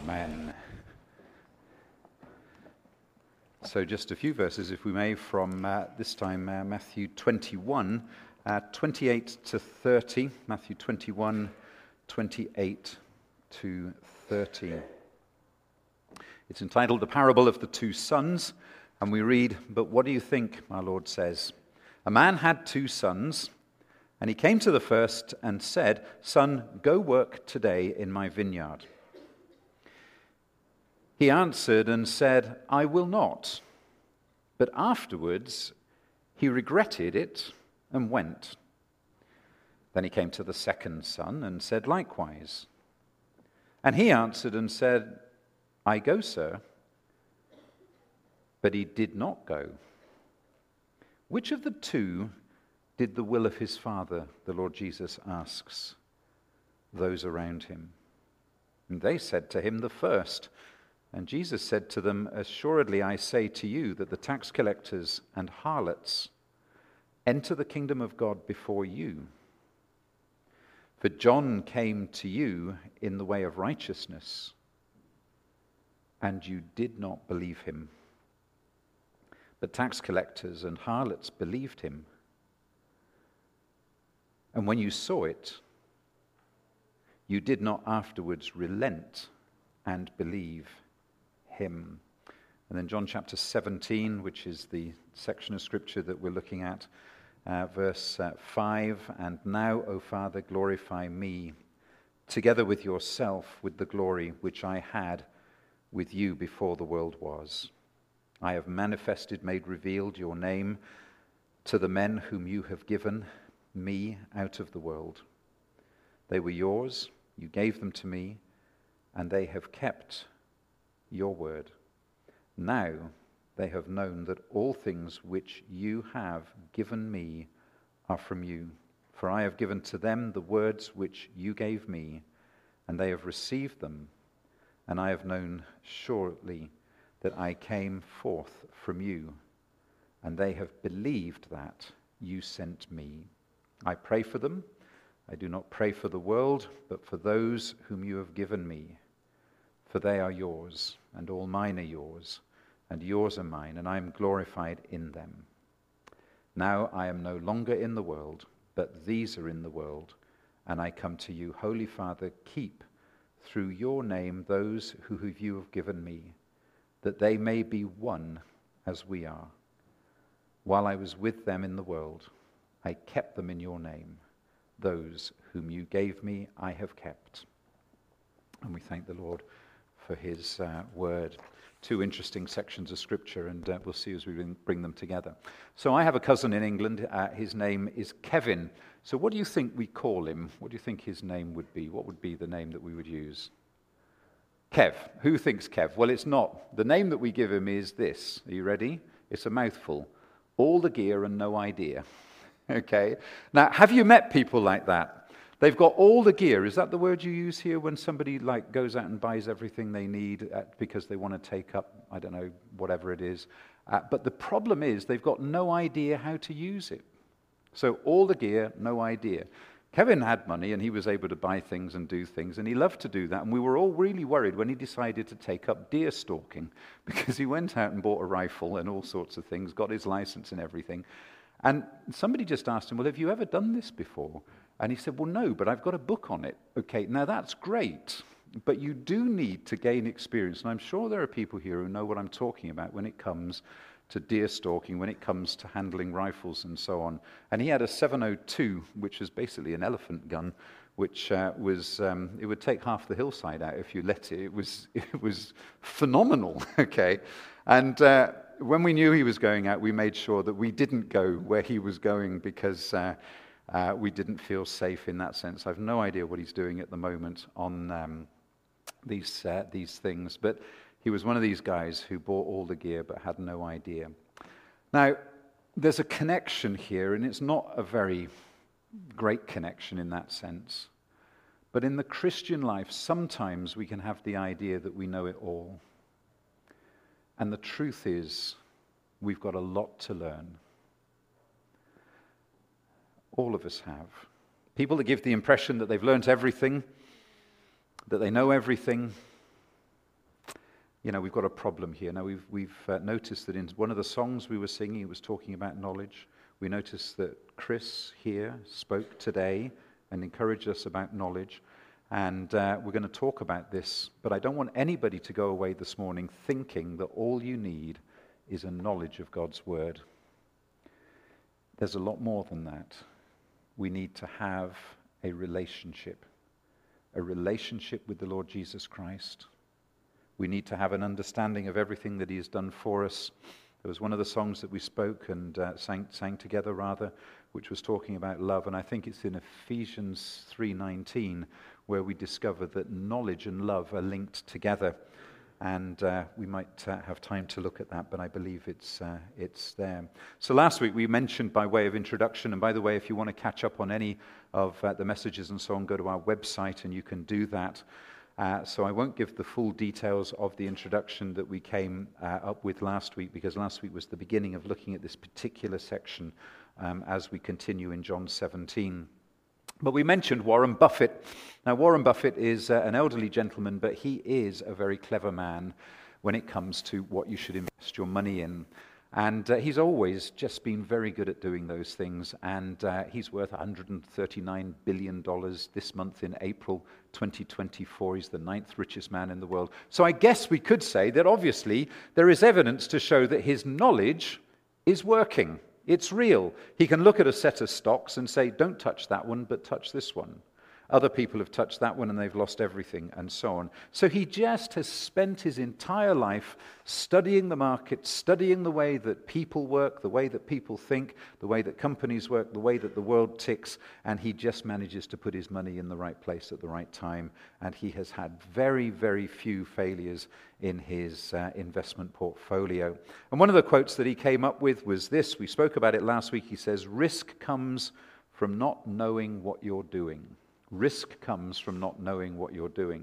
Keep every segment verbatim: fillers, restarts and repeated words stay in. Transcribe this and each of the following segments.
Amen. So just a few verses, if we may, from uh, this time uh, Matthew twenty-one, uh, twenty-eight to thirty. Matthew twenty-one, twenty-eight to thirty. It's entitled The Parable of the Two Sons, and we read, "But what do you think?" Our Lord says. "A man had two sons, and he came to the first and said, 'Son, go work today in my vineyard.' He answered and said, 'I will not.' But afterwards he regretted it and went. Then he came to the second son and said likewise. And he answered and said, 'I go, sir.' But he did not go. Which of the two did the will of his father?" the Lord Jesus asks those around him. And they said to him, "The first." And Jesus said to them, "Assuredly I say to you that the tax collectors and harlots enter the kingdom of God before you. For John came to you in the way of righteousness, and you did not believe him. But tax collectors and harlots believed him. And when you saw it, you did not afterwards relent and believe him." And then John chapter seventeen, which is the section of scripture that we're looking at, uh, verse uh, five, "And now, O Father, glorify me, together with yourself, with the glory which I had with you before the world was. I have manifested, made revealed your name to the men whom you have given me out of the world. They were yours, you gave them to me, and they have kept your word. Now they have known that all things which you have given me are from you. For I have given to them the words which you gave me, and they have received them, and I have known surely that I came forth from you, and they have believed that you sent me. I pray for them. I do not pray for the world, but for those whom you have given me. For they are yours, and all mine are yours, and yours are mine, and I am glorified in them. Now I am no longer in the world, but these are in the world, and I come to you. Holy Father, keep through your name those who you have given me, that they may be one as we are. While I was with them in the world, I kept them in your name. Those whom you gave me, I have kept." And we thank the Lord for his uh, word. Two interesting sections of scripture, and uh, we'll see as we bring them together. So I have a cousin in England. Uh, his name is Kevin. So what do you think we call him? What do you think his name would be? What would be the name that we would use? Kev. Who thinks Kev? Well, it's not. The name that we give him is this. Are you ready? It's a mouthful. All the gear and no idea. Okay. Now, have you met people like that? They've got all the gear. Is that the word you use here when somebody like goes out and buys everything they need at, because they want to take up, I don't know, whatever it is. Uh, but the problem is they've got no idea how to use it. So all the gear, no idea. Kevin had money and he was able to buy things and do things, and he loved to do that. And we were all really worried when he decided to take up deer stalking, because he went out and bought a rifle and all sorts of things, got his license and everything. And somebody just asked him, "Well, have you ever done this before?" And he said, "Well, no, but I've got a book on it." Okay, now that's great, but you do need to gain experience. And I'm sure there are people here who know what I'm talking about when it comes to deer stalking, when it comes to handling rifles and so on. And he had a seven oh two, which is basically an elephant gun, which uh, was, um, it would take half the hillside out if you let it. It was, it was phenomenal, okay? And uh, when we knew he was going out, we made sure that we didn't go where he was going, because uh, uh, we didn't feel safe in that sense. I've no idea what he's doing at the moment on um, these uh, these things, but he was one of these guys who bought all the gear but had no idea. Now, there's a connection here, and it's not a very great connection in that sense. But in the Christian life, sometimes we can have the idea that we know it all. And the truth is, we've got a lot to learn. All of us have. People that give the impression that they've learnt everything, that they know everything, you know, we've got a problem here. Now, we've, we've uh, noticed that in one of the songs we were singing, it was talking about knowledge. We noticed that Chris here spoke today and encouraged us about knowledge. And uh, we're going to talk about this. But I don't want anybody to go away this morning thinking that all you need is a knowledge of God's word. There's a lot more than that. We need to have a relationship, a relationship with the Lord Jesus Christ. We need to have an understanding of everything that he has done for us. There was one of the songs that we spoke and uh, sang, sang together, rather, which was talking about love. And I think it's in Ephesians three nineteen where we discover that knowledge and love are linked together. And uh, we might uh, have time to look at that, but I believe it's uh, it's there. So last week we mentioned by way of introduction, and by the way, if you want to catch up on any of uh, the messages and so on, go to our website and you can do that. Uh, so I won't give the full details of the introduction that we came uh, up with last week, because last week was the beginning of looking at this particular section um, as we continue in John seventeen. But we mentioned Warren Buffett. Now, Warren Buffett is uh, an elderly gentleman, but he is a very clever man when it comes to what you should invest your money in. And uh, he's always just been very good at doing those things. And uh, he's worth one hundred thirty-nine billion dollars this month in April twenty twenty-four. He's the ninth richest man in the world. So I guess we could say that obviously there is evidence to show that his knowledge is working. It's real. He can look at a set of stocks and say, don't touch that one, but touch this one. Other people have touched that one and they've lost everything, and so on. So he just has spent his entire life studying the market, studying the way that people work, the way that people think, the way that companies work, the way that the world ticks, and he just manages to put his money in the right place at the right time. And he has had very, very few failures in his uh, investment portfolio. And one of the quotes that he came up with was this. We spoke about it last week. He says, "Risk comes from not knowing what you're doing." Risk comes from not knowing what you're doing.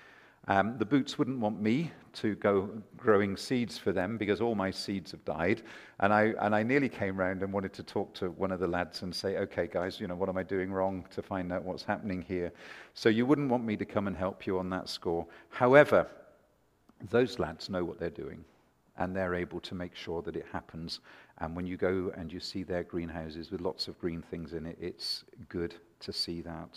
Um, the Boots wouldn't want me to go growing seeds for them because all my seeds have died. And I and I nearly came round and wanted to talk to one of the lads and say, okay, guys, you know, what am I doing wrong to find out what's happening here? So you wouldn't want me to come and help you on that score. However, those lads know what they're doing, and they're able to make sure that it happens. And when you go and you see their greenhouses with lots of green things in it, it's good to see that.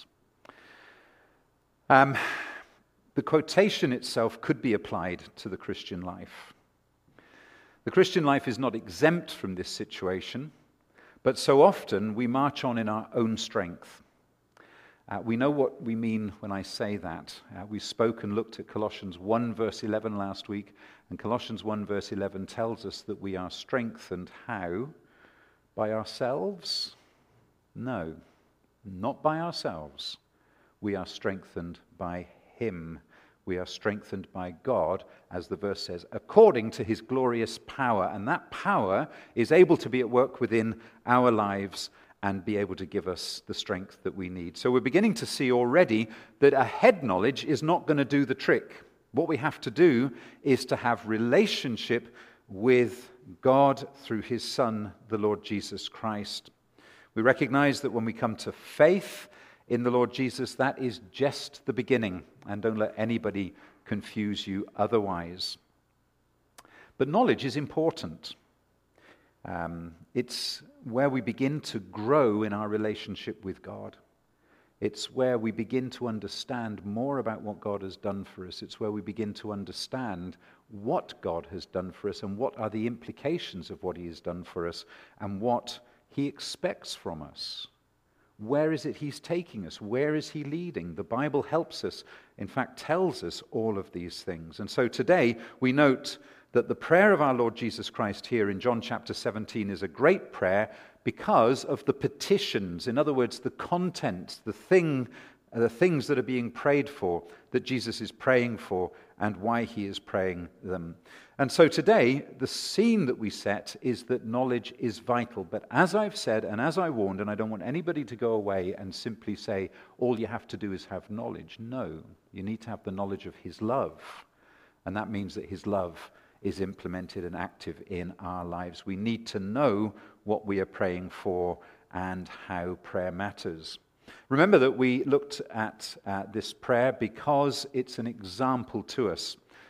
Um, the quotation itself could be applied to the Christian life. The Christian life is not exempt from this situation, but so often we march on in our own strength. Uh, we know what we mean when I say that. Uh, we spoke and looked at Colossians one verse eleven last week, and Colossians one verse eleven tells us that we are strengthened how? By ourselves? No, not by ourselves. We are strengthened by him. We are strengthened by God, as the verse says, according to his glorious power. And that power is able to be at work within our lives and be able to give us the strength that we need. So we're beginning to see already that a head knowledge is not going to do the trick. What we have to do is to have relationship with God through his Son, the Lord Jesus Christ. We recognize that when we come to faith in the Lord Jesus, that is just the beginning, and don't let anybody confuse you otherwise. But knowledge is important. Um, it's where we begin to grow in our relationship with God. It's where we begin to understand more about what God has done for us. It's where we begin to understand what God has done for us and what are the implications of what he has done for us and what he expects from us. Where is it he's taking us? Where is he leading? The Bible helps us, in fact, tells us all of these things. And so today we note that the prayer of our Lord Jesus Christ here in John chapter seventeen is a great prayer because of the petitions. In other words, the content, the thing, the things that are being prayed for, that Jesus is praying for, and why he is praying them. And so today, the scene that we set is that knowledge is vital. But as I've said, and as I warned, and I don't want anybody to go away and simply say, all you have to do is have knowledge. No, you need to have the knowledge of his love. And that means that his love is implemented and active in our lives. We need to know what we are praying for and how prayer matters. Remember that we looked at uh, this prayer because it's an example to us.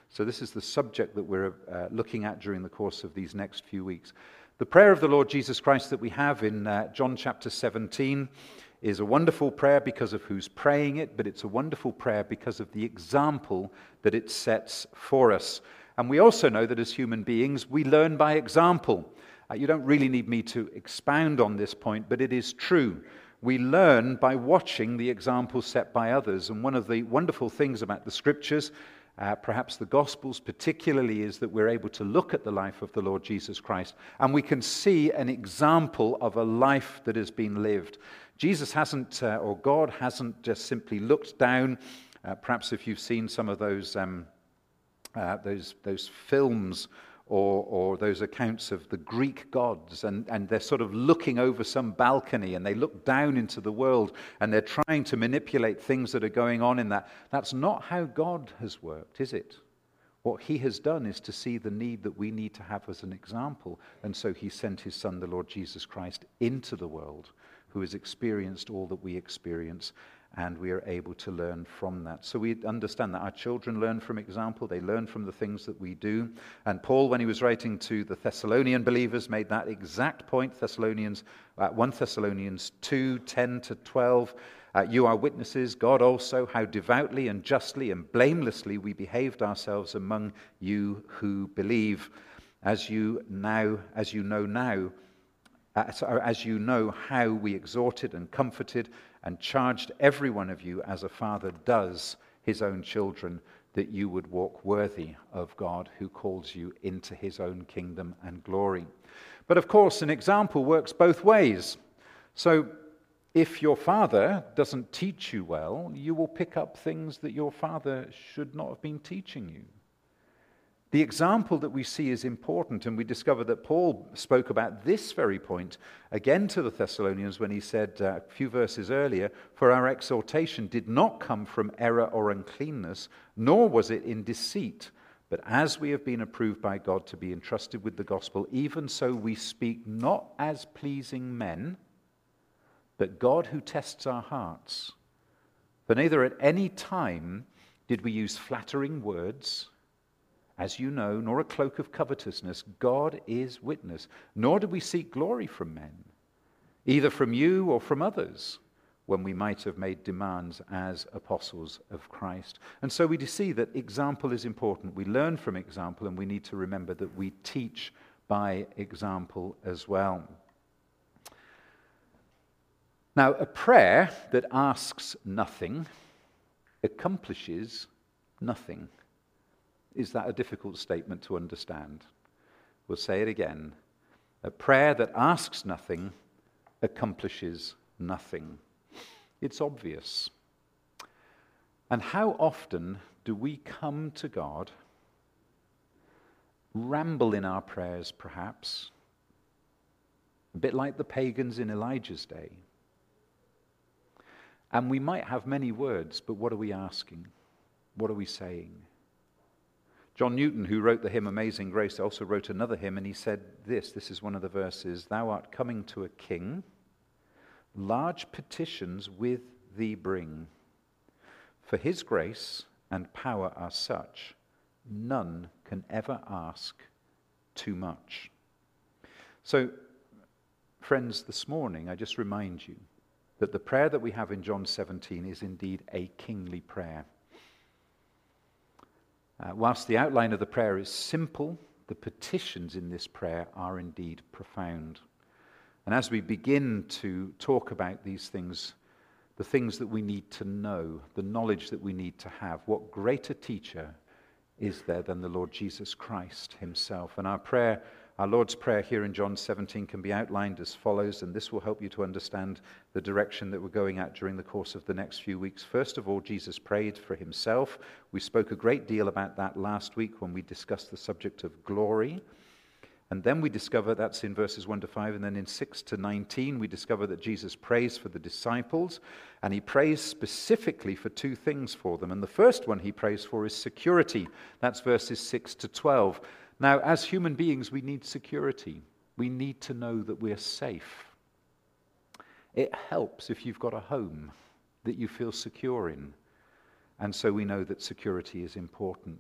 So this is the subject that we're uh, looking at during the course of these next few weeks. The prayer of the Lord Jesus Christ that we have in uh, John chapter seventeen is a wonderful prayer because of who's praying it, but it's a wonderful prayer because of the example that it sets for us. And we also know that as human beings, we learn by example. Uh, you don't really need me to expound on this point, but it is true. We learn by watching the example set by others. And one of the wonderful things about the Scriptures, uh, perhaps the Gospels particularly, is that we're able to look at the life of the Lord Jesus Christ and we can see an example of a life that has been lived. Jesus hasn't, uh, or God hasn't just simply looked down. Uh, perhaps if you've seen some of those um, uh, those those films or or those accounts of the Greek gods, and, and they're sort of looking over some balcony and they look down into the world and they're trying to manipulate things that are going on in that. That's not how God has worked, is it? What he has done is to see the need that we need to have as an example, and so he sent his Son, the Lord Jesus Christ, into the world, who has experienced all that we experience, and we are able to learn from that. So we understand that our children learn from example. They learn from the things that we do. And Paul, when he was writing to the Thessalonian believers, made that exact point. Thessalonians, uh, First Thessalonians two, ten to twelve. Uh, you are witnesses, God also, how devoutly and justly and blamelessly we behaved ourselves among you who believe, as you now, as you know now, As, as you know how we exhorted and comforted and charged every one of you as a father does his own children, that you would walk worthy of God who calls you into his own kingdom and glory. But of course, an example works both ways. So if your father doesn't teach you well, you will pick up things that your father should not have been teaching you. The example that we see is important, and we discover that Paul spoke about this very point again to the Thessalonians when he said uh, a few verses earlier, "For our exhortation did not come from error or uncleanness, nor was it in deceit. But as we have been approved by God to be entrusted with the gospel, even so we speak not as pleasing men, but God who tests our hearts. For neither at any time did we use flattering words, as you know, nor a cloak of covetousness. God is witness. Nor did we seek glory from men, either from you or from others, when we might have made demands as apostles of Christ." And so we see that example is important. We learn from example, and we need to remember that we teach by example as well. Now, a prayer that asks nothing accomplishes nothing. Is that a difficult statement to understand? We'll say it again. A prayer that asks nothing accomplishes nothing. It's obvious. And how often do we come to God, ramble in our prayers perhaps, a bit like the pagans in Elijah's day? And we might have many words, but what are we asking? What are we saying? John Newton, who wrote the hymn Amazing Grace, also wrote another hymn, and he said this, this is one of the verses, "Thou art coming to a king, large petitions with thee bring. For his grace and power are such, none can ever ask too much." So, friends, this morning I just remind you that the prayer that we have in John seventeen is indeed a kingly prayer. Uh, whilst the outline of the prayer is simple, the petitions in this prayer are indeed profound. And as we begin to talk about these things, the things that we need to know, the knowledge that we need to have, what greater teacher is there than the Lord Jesus Christ himself? And our prayer, our Lord's Prayer here in John seventeen can be outlined as follows, and this will help you to understand the direction that we're going at during the course of the next few weeks. First of all, Jesus prayed for himself. We spoke a great deal about that last week when we discussed the subject of glory. And then we discover, that's in verses one to five, and then in six to nineteen, we discover that Jesus prays for the disciples, and he prays specifically for two things for them. And the first one he prays for is security. That's verses six to twelve. Now, as human beings, we need security. We need to know that we're safe. It helps if you've got a home that you feel secure in. And so we know that security is important.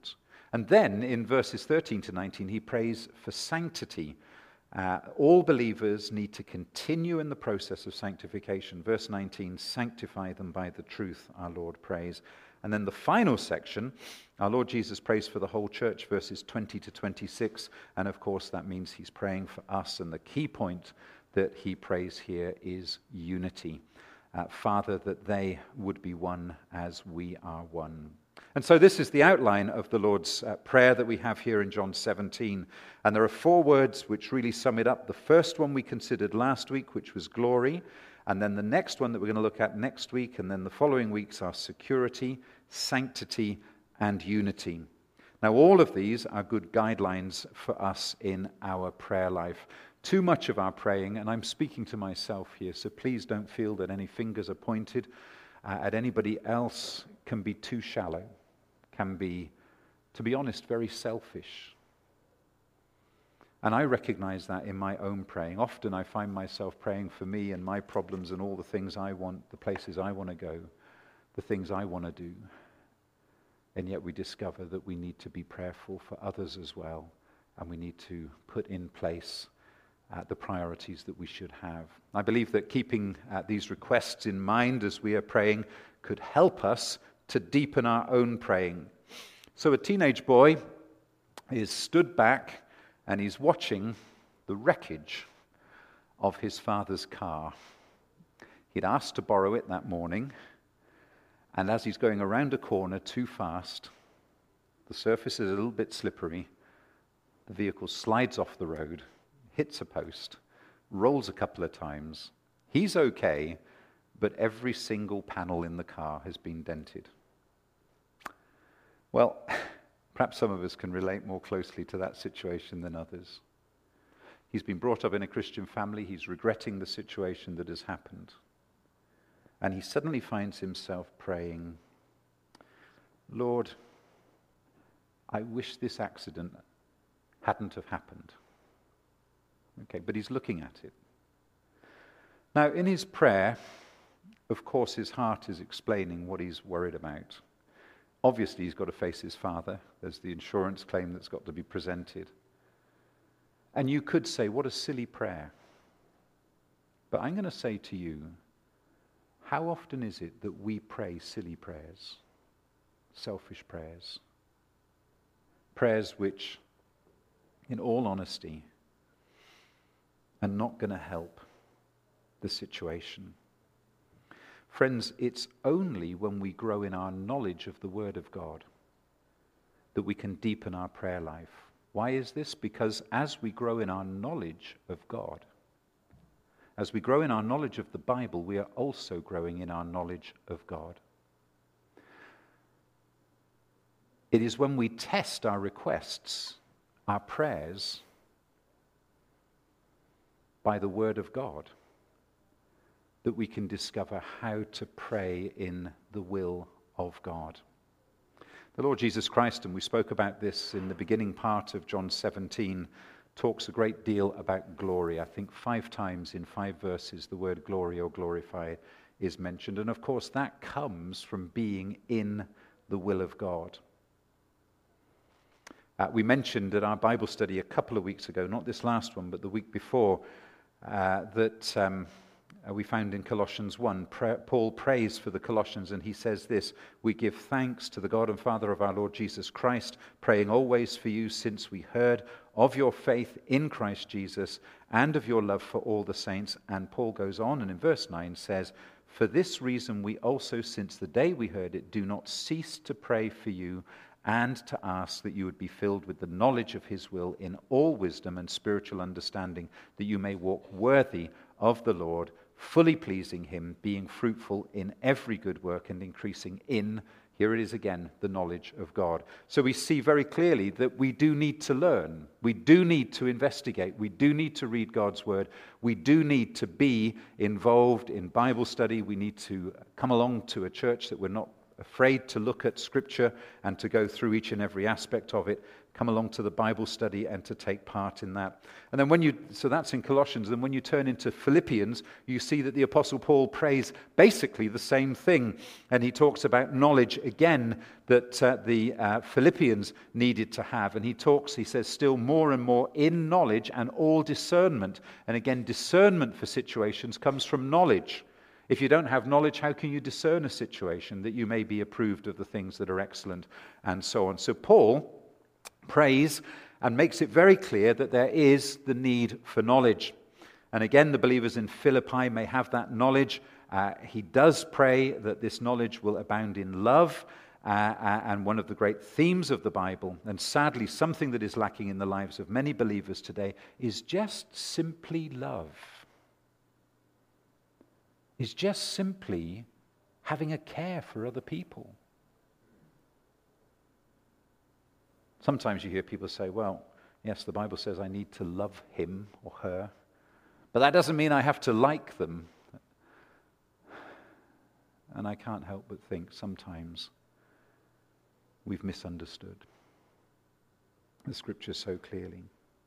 And then in verses thirteen to nineteen, he prays for sanctity. Uh, all believers need to continue in the process of sanctification. Verse nineteen, sanctify them by the truth, our Lord prays. And then the final section, our Lord Jesus prays for the whole church, verses twenty to twenty-six. And of course, that means he's praying for us. And the key point that he prays here is unity. Uh, Father, that they would be one as we are one. And so this is the outline of the Lord's uh, Prayer that we have here in John seventeen. And there are four words which really sum it up. The first one we considered last week, which was glory. And then the next one that we're going to look at next week, and then the following weeks are security, sanctity, and unity. Now, all of these are good guidelines for us in our prayer life. Too much of our praying, and I'm speaking to myself here, so please don't feel that any fingers are pointed uh, at anybody else, can be too shallow, can be, to be honest, very selfish. And I recognize that in my own praying. Often I find myself praying for me and my problems and all the things I want, the places I want to go, the things I want to do. And yet we discover that we need to be prayerful for others as well. And we need to put in place uh, the priorities that we should have. I believe that keeping uh, these requests in mind as we are praying could help us to deepen our own praying. So a teenage boy is stood back and he's watching the wreckage of his father's car. He'd asked to borrow it that morning, and as he's going around a corner too fast, the surface is a little bit slippery, the vehicle slides off the road, hits a post, rolls a couple of times. He's okay, but every single panel in the car has been dented. Well, perhaps some of us can relate more closely to that situation than others. He's been brought up in a Christian family. He's regretting the situation that has happened. And he suddenly finds himself praying, Lord, I wish this accident hadn't have happened. Okay, but he's looking at it. Now, in his prayer, of course, his heart is explaining what he's worried about. Obviously, he's got to face his father. There's the insurance claim that's got to be presented. And you could say, what a silly prayer. But I'm going to say to you, how often is it that we pray silly prayers, selfish prayers, prayers which, in all honesty, are not going to help the situation? Friends, it's only when we grow in our knowledge of the Word of God that we can deepen our prayer life. Why is this? Because as we grow in our knowledge of God, as we grow in our knowledge of the Bible, we are also growing in our knowledge of God. It is when we test our requests, our prayers, by the Word of God, that we can discover how to pray in the will of God. The Lord Jesus Christ, and we spoke about this in the beginning part of John seventeen, talks a great deal about glory. I think five times in five verses the word glory or glorify is mentioned. And of course that comes from being in the will of God. Uh, we mentioned at our Bible study a couple of weeks ago, not this last one, but the week before, uh, that... Um, Uh, we found in Colossians one, pra- Paul prays for the Colossians, and he says this, we give thanks to the God and Father of our Lord Jesus Christ, praying always for you, since we heard of your faith in Christ Jesus and of your love for all the saints. And Paul goes on, and in verse nine says, for this reason we also, since the day we heard it, do not cease to pray for you and to ask that you would be filled with the knowledge of his will in all wisdom and spiritual understanding, that you may walk worthy of the Lord, fully pleasing him, being fruitful in every good work and increasing in, here it is again, the knowledge of God. So we see very clearly that we do need to learn. We do need to investigate. We do need to read God's word. We do need to be involved in Bible study. We need to come along to a church that we're not afraid to look at Scripture and to go through each and every aspect of it, come along to the Bible study and to take part in that. And then when you, so that's in Colossians, and when you turn into Philippians, you see that the Apostle Paul prays basically the same thing. And he talks about knowledge again that uh, the uh, Philippians needed to have. And he talks, he says, still more and more in knowledge and all discernment. And again, discernment for situations comes from knowledge. If you don't have knowledge, how can you discern a situation that you may be approved of the things that are excellent and so on? So Paul prays and makes it very clear that there is the need for knowledge. And again, the believers in Philippi may have that knowledge. Uh, he does pray that this knowledge will abound in love, uh, uh, and one of the great themes of the Bible, and sadly something that is lacking in the lives of many believers today, is just simply love. Is just simply having a care for other people. Sometimes you hear people say, well, yes, the Bible says I need to love him or her, but that doesn't mean I have to like them. And I can't help but think sometimes we've misunderstood the Scripture so clearly.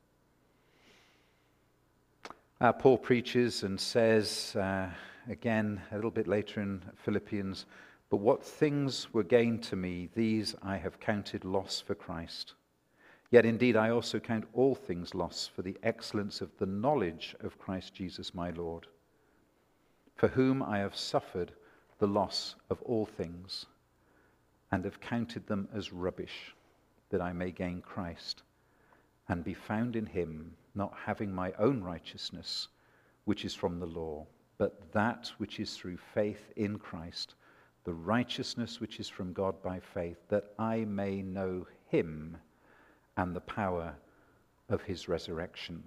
Uh, Paul preaches and says, uh, again, a little bit later in Philippians, but what things were gained to me, these I have counted loss for Christ. Yet indeed I also count all things loss for the excellence of the knowledge of Christ Jesus my Lord, for whom I have suffered the loss of all things, and have counted them as rubbish, that I may gain Christ, and be found in him, not having my own righteousness, which is from the law, but that which is through faith in Christ, the righteousness which is from God by faith, that I may know him and the power of his resurrection.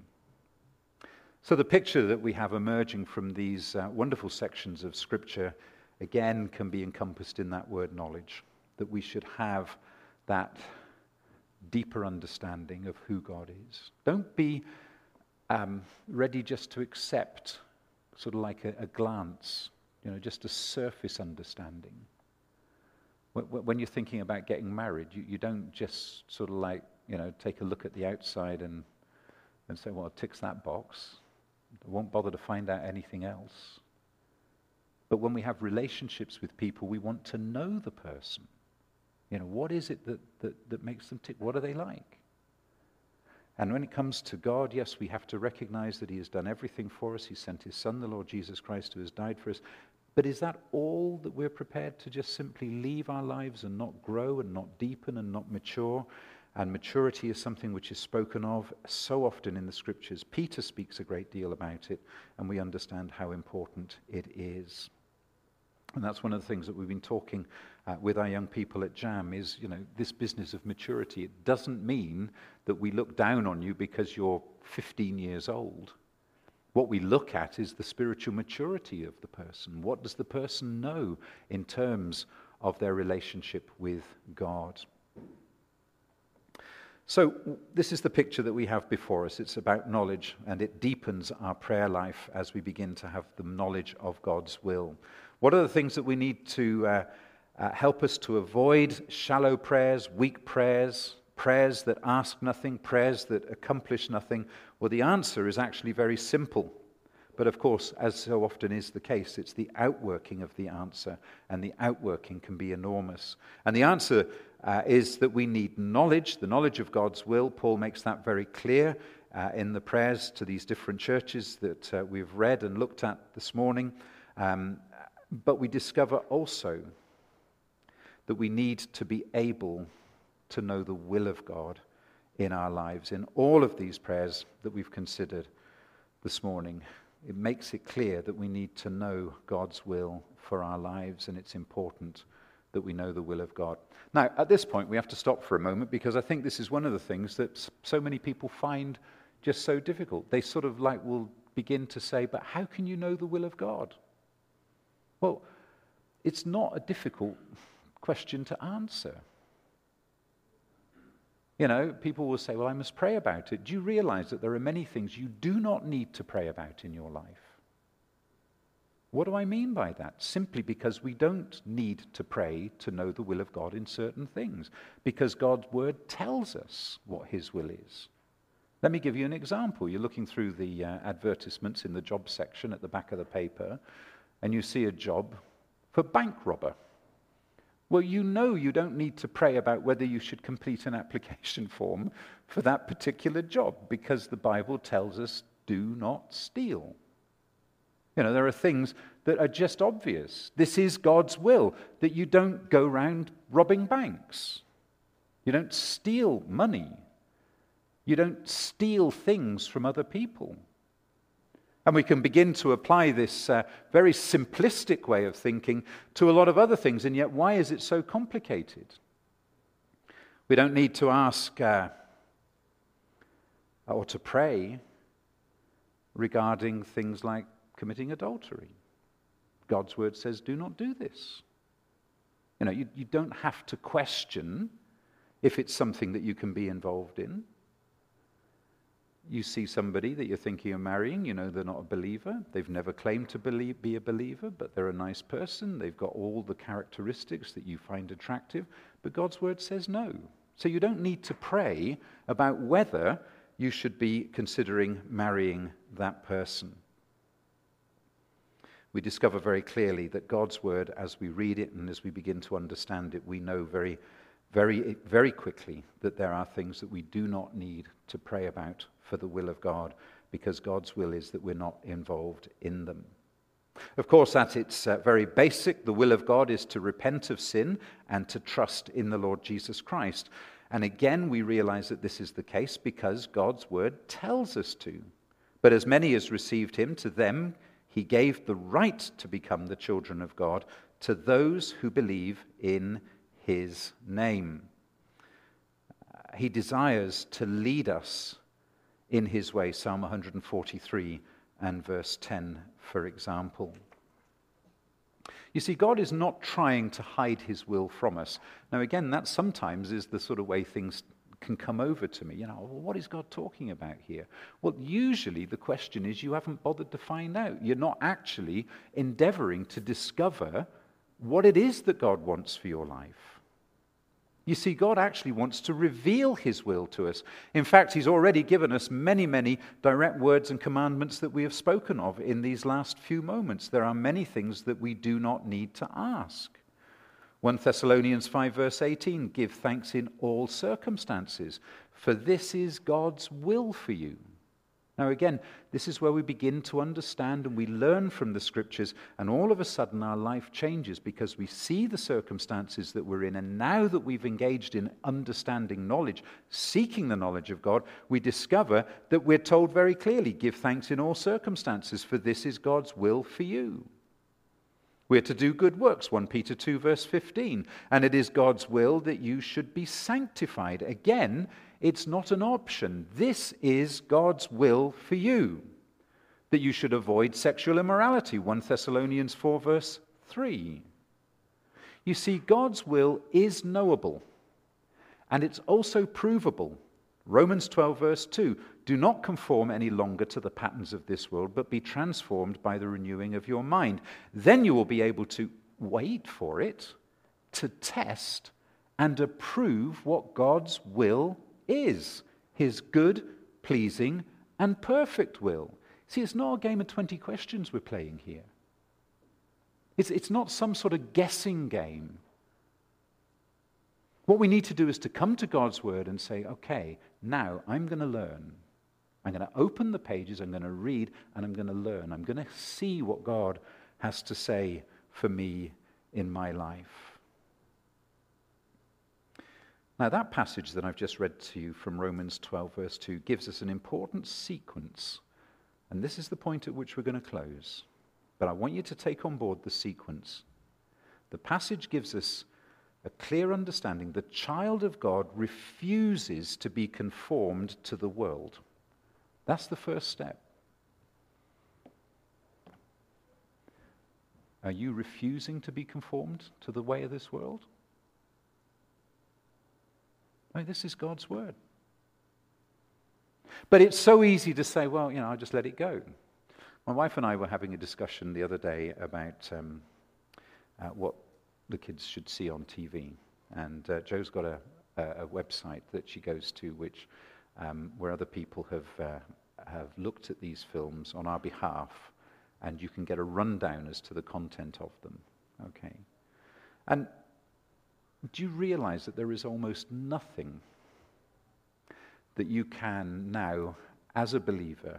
So the picture that we have emerging from these uh, wonderful sections of Scripture, again, can be encompassed in that word knowledge, that we should have that deeper understanding of who God is. Don't be um, ready just to accept sort of like a, a glance, you know, just a surface understanding. When, when you're thinking about getting married, you, you don't just sort of like, you know, take a look at the outside and, and say, well, it ticks that box. I won't bother to find out anything else. But when we have relationships with people, we want to know the person. You know, what is it that, that, that makes them tick? What are they like? And when it comes to God, yes, we have to recognize that he has done everything for us. He sent his Son, the Lord Jesus Christ, who has died for us. But is that all that we're prepared to just simply leave our lives and not grow and not deepen and not mature? And maturity is something which is spoken of so often in the Scriptures. Peter speaks a great deal about it, and we understand how important it is. And that's one of the things that we've been talking uh, with our young people at Jam is, you know, this business of maturity. It doesn't mean that we look down on you because you're fifteen years old. What we look at is the spiritual maturity of the person. What does the person know in terms of their relationship with God? So this is the picture that we have before us. It's about knowledge, and it deepens our prayer life as we begin to have the knowledge of God's will. What are the things that we need to uh, uh, help us to avoid shallow prayers, weak prayers, prayers that ask nothing, prayers that accomplish nothing? Well, the answer is actually very simple. But of course, as so often is the case, it's the outworking of the answer, and the outworking can be enormous. And the answer uh, is that we need knowledge, the knowledge of God's will. Paul makes that very clear uh, in the prayers to these different churches that uh, we've read and looked at this morning. Um, but we discover also that we need to be able to know the will of God in our lives. In all of these prayers that we've considered this morning, it makes it clear that we need to know God's will for our lives, and it's important that we know the will of God. Now, at this point, we have to stop for a moment, because I think this is one of the things that so many people find just so difficult. They sort of like will begin to say, but how can you know the will of God? Well, it's not a difficult question to answer. You know, people will say, well, I must pray about it. Do you realize that there are many things you do not need to pray about in your life? What do I mean by that? Simply because we don't need to pray to know the will of God in certain things, because God's word tells us what his will is. Let me give you an example. You're looking through the uh, advertisements in the job section at the back of the paper, and you see a job for bank robber. Well, you know you don't need to pray about whether you should complete an application form for that particular job, because the Bible tells us, do not steal. You know, there are things that are just obvious. This is God's will, that you don't go around robbing banks. You don't steal money. You don't steal things from other people. And we can begin to apply this uh, very simplistic way of thinking to a lot of other things, and yet why is it so complicated? We don't need to ask uh, or to pray regarding things like committing adultery. God's word says, do not do this. You know, you, you don't have to question if it's something that you can be involved in. You see somebody that you're thinking of marrying, you know they're not a believer. They've never claimed to believe, be a believer, but they're a nice person. They've got all the characteristics that you find attractive, but God's word says no. So you don't need to pray about whether you should be considering marrying that person. We discover very clearly that God's word, as we read it and as we begin to understand it, we know very, very, very quickly that there are things that we do not need to pray about for the will of God, because God's will is that we're not involved in them. Of course, at its uh, very basic, the will of God is to repent of sin and to trust in the Lord Jesus Christ. And again, we realize that this is the case because God's word tells us to. But as many as received him, to them he gave the right to become the children of God, to those who believe in his name. Uh, he desires to lead us in his way. Psalm one forty-three and verse ten, for example. You see, God is not trying to hide his will from us. Now again, that sometimes is the sort of way things can come over to me. You know, well, what is God talking about here? Well, usually the question is you haven't bothered to find out. You're not actually endeavoring to discover what it is that God wants for your life. You see, God actually wants to reveal his will to us. In fact, he's already given us many, many direct words and commandments that we have spoken of in these last few moments. There are many things that we do not need to ask. First Thessalonians five verse eighteen, give thanks in all circumstances, for this is God's will for you. Now again, this is where we begin to understand and we learn from the scriptures, and all of a sudden our life changes because we see the circumstances that we're in, and now that we've engaged in understanding knowledge, seeking the knowledge of God, we discover that we're told very clearly, give thanks in all circumstances, for this is God's will for you. We're to do good works, First Peter two verse fifteen, and it is God's will that you should be sanctified. Again, it's not an option. This is God's will for you, that you should avoid sexual immorality, First Thessalonians four verse three. You see, God's will is knowable, and it's also provable. Romans twelve verse two, do not conform any longer to the patterns of this world, but be transformed by the renewing of your mind. Then you will be able to wait for it, to test and approve what God's will is, his good, pleasing, and perfect will. See, it's not a game of twenty questions we're playing here. It's, it's not some sort of guessing game. What we need to do is to come to God's word and say, okay, now I'm going to learn. I'm going to open the pages, I'm going to read, and I'm going to learn. I'm going to see what God has to say for me in my life. Now, that passage that I've just read to you from Romans twelve, verse two, gives us an important sequence. And this is the point at which we're going to close. But I want you to take on board the sequence. The passage gives us a clear understanding. The child of God refuses to be conformed to the world. That's the first step. Are you refusing to be conformed to the way of this world? I mean, this is God's word. But it's so easy to say, well, you know, I'll just let it go. My wife and I were having a discussion the other day about um, uh, what the kids should see on T V. And uh, Joe's got a, a, a website that she goes to, which um, where other people have uh, have looked at these films on our behalf, and you can get a rundown as to the content of them. Okay, and do you realize that there is almost nothing that you can now, as a believer,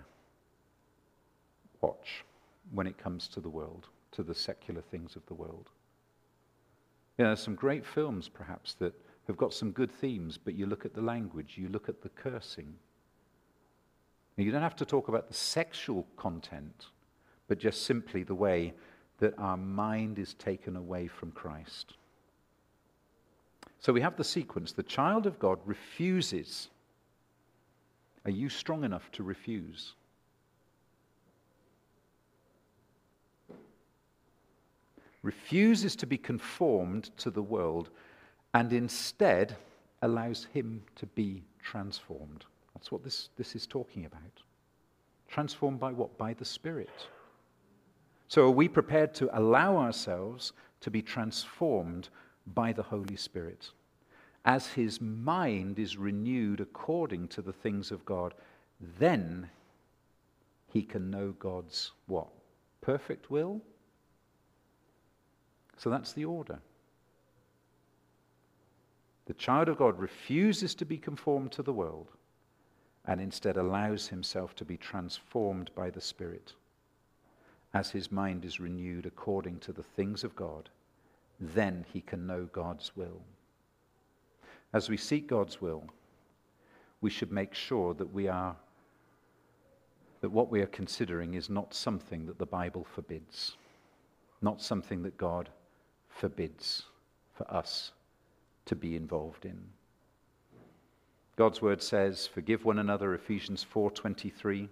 watch when it comes to the world, to the secular things of the world? You know, there's some great films, perhaps, that have got some good themes, but you look at the language, you look at the cursing. Now, you don't have to talk about the sexual content, but just simply the way that our mind is taken away from Christ. So we have the sequence. The child of God refuses. Are you strong enough to refuse? Refuses to be conformed to the world, and instead allows him to be transformed. That's what this, this is talking about. Transformed by what? By the Spirit. So are we prepared to allow ourselves to be transformed by the Holy Spirit? As his mind is renewed according to the things of God, then he can know God's what? Perfect will? So that's the order. The child of God refuses to be conformed to the world and instead allows himself to be transformed by the Spirit. As his mind is renewed according to the things of God, then he can know God's will. As we seek God's will, we should make sure that we are that what we are considering is not something that the Bible forbids, not something that God forbids for us to be involved in. God's word says, forgive one another, Ephesians four twenty-three.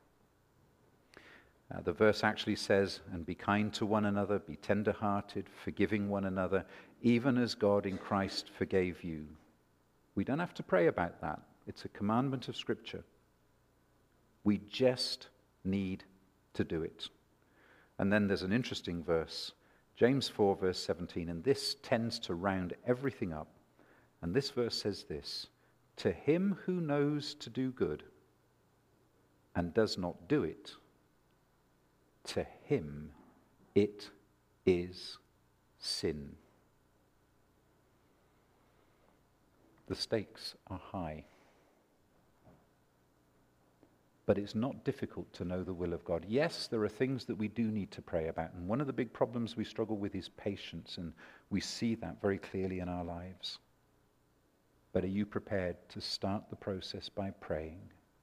Uh, the verse actually says, and be kind to one another, be tender-hearted, forgiving one another, even as God in Christ forgave you. We don't have to pray about that. It's a commandment of Scripture. We just need to do it. And then there's an interesting verse, James four, verse seventeen, and this tends to round everything up. And this verse says this, to him who knows to do good and does not do it, to him it is sin. The stakes are high. But it's not difficult to know the will of God. Yes, there are things that we do need to pray about. And one of the big problems we struggle with is patience. And we see that very clearly in our lives. But are you prepared to start the process by praying?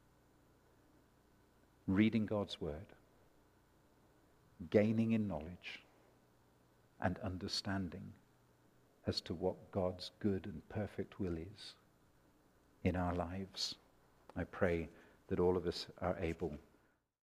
Reading God's word. Gaining in knowledge. And understanding as to what God's good and perfect will is in our lives. I pray that all of us are able